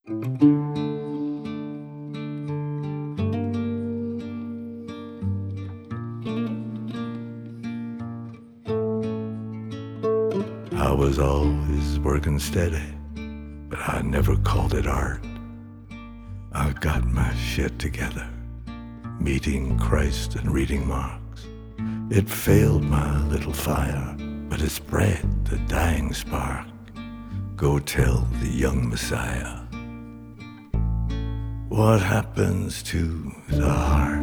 I was always working steady, but I never called it art. I got my shit together, meeting Christ and reading Marx. It failed my little fire, but it spread the dying spark. Go tell the young Messiah what happens to the heart.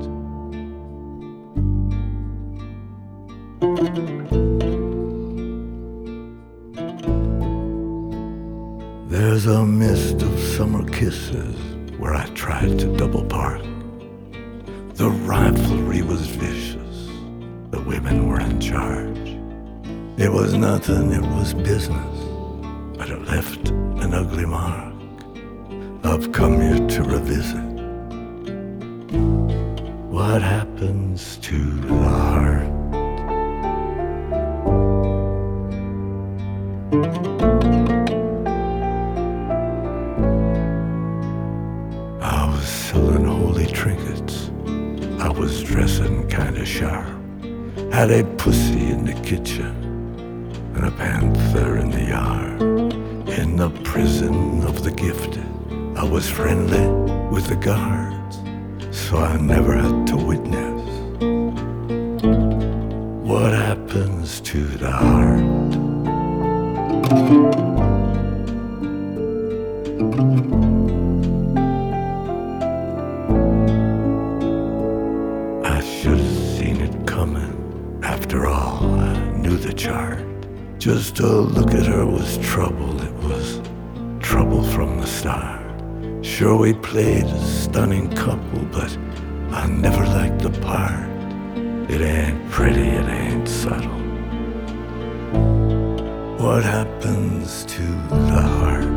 There's a mist of summer kisses where I tried to double park. The rivalry was vicious, the women were in charge. It was nothing, it was business, but it left an ugly mark. I've come here to revisit what happens to the heart. I was selling holy trinkets, I was dressing kinda sharp. Had a pussy in the kitchen and a panther in the yard. In the prison of the gifted, I was friendly with the guards, so I never had to witness what happens to the heart. I should have seen it coming. After all, I knew the chart. Just to look at her was trouble. It was trouble from the start. Sure, we played a stunning couple, but I never liked the part. It ain't pretty, it ain't subtle. What happens to the heart?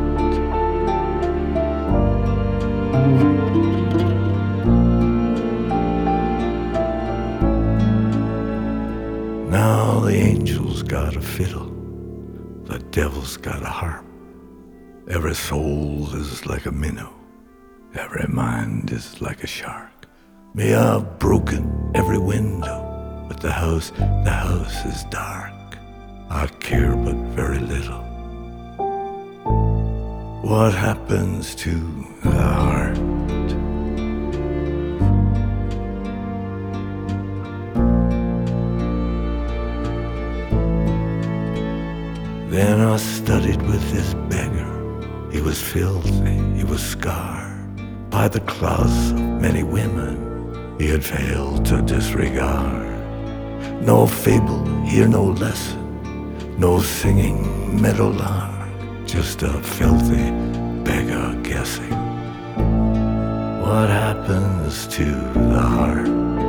Now the angel's got a fiddle, the devil's got a harp. Every soul is like a minnow, every mind is like a shark. May I've broken every window, but the house is dark. I care but very little. What happens to the heart? Then I studied with this beggar. He was filthy, he was scarred by the claws of many women he had failed to disregard. No fable, here no lesson, no singing meadowlark, just a filthy beggar guessing what happens to the heart.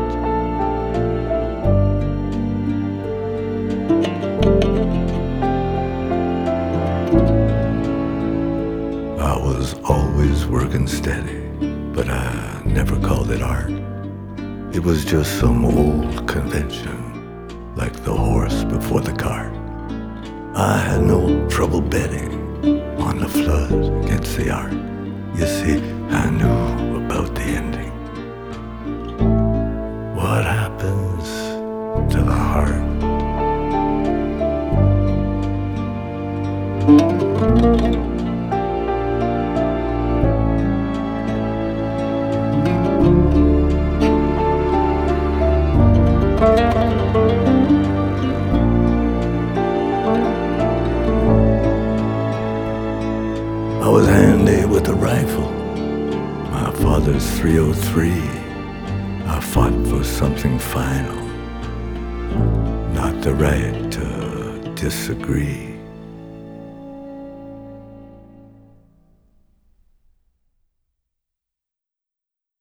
I was always working steady, but I never called it art. It was just some old convention, like the horse before the cart. I had no trouble betting on the flood against the ark. You see, I knew about the ending. What happens to the heart? I was handy with a rifle, my father's .303. I fought for something final, not the right to disagree.